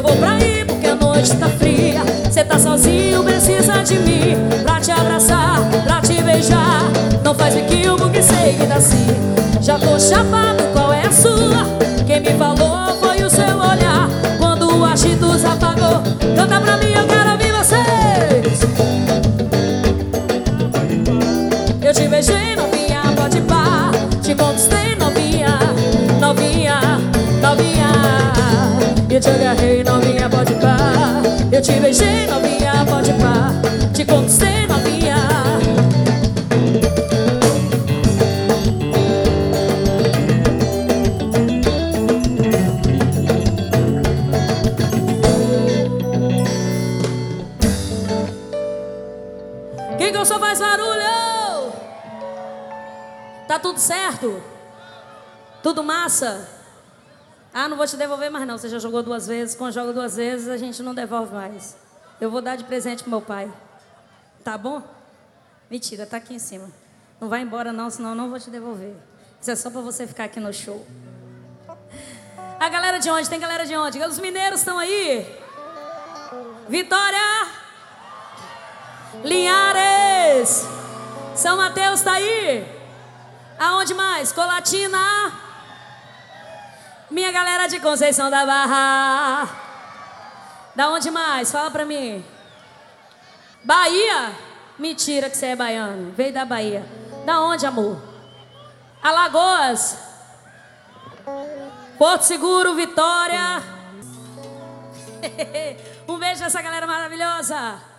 eu vou pra aí porque a noite tá fria. Cê tá sozinho, precisa de mim pra te abraçar, pra te beijar. Não faz biquinho porque sei que dá sim. Já tô chapado, qual é a sua? Quem me falou foi o seu olhar quando o agitos apagou. Canta pra mim, eu quero ouvir vocês. Eu te beijei, novinha, pode pá. Te conquistei, novinha, novinha, novinha. Eu te agarrei, novinha, pode pá. Eu te beijei, novinha, pode pá. Te conquistei, novinha. Quem gostou faz barulho? Tá tudo certo? Tudo massa? Ah, não vou te devolver mais não. Você já jogou 2 vezes. Quando joga 2 vezes, a gente não devolve mais. Eu vou dar de presente pro meu pai. Tá bom? Mentira, tá aqui em cima. Não vai embora não, senão eu não vou te devolver. Isso é só pra você ficar aqui no show. A galera de onde? Tem galera de onde? Os mineiros estão aí? Vitória! Linhares! São Mateus tá aí? Aonde mais? Colatina? Minha galera de Conceição da Barra. Da onde mais? Fala pra mim. Bahia? Mentira que você é baiano. Veio da Bahia. Da onde, amor? Alagoas? Porto Seguro, Vitória. Um beijo nessa galera maravilhosa.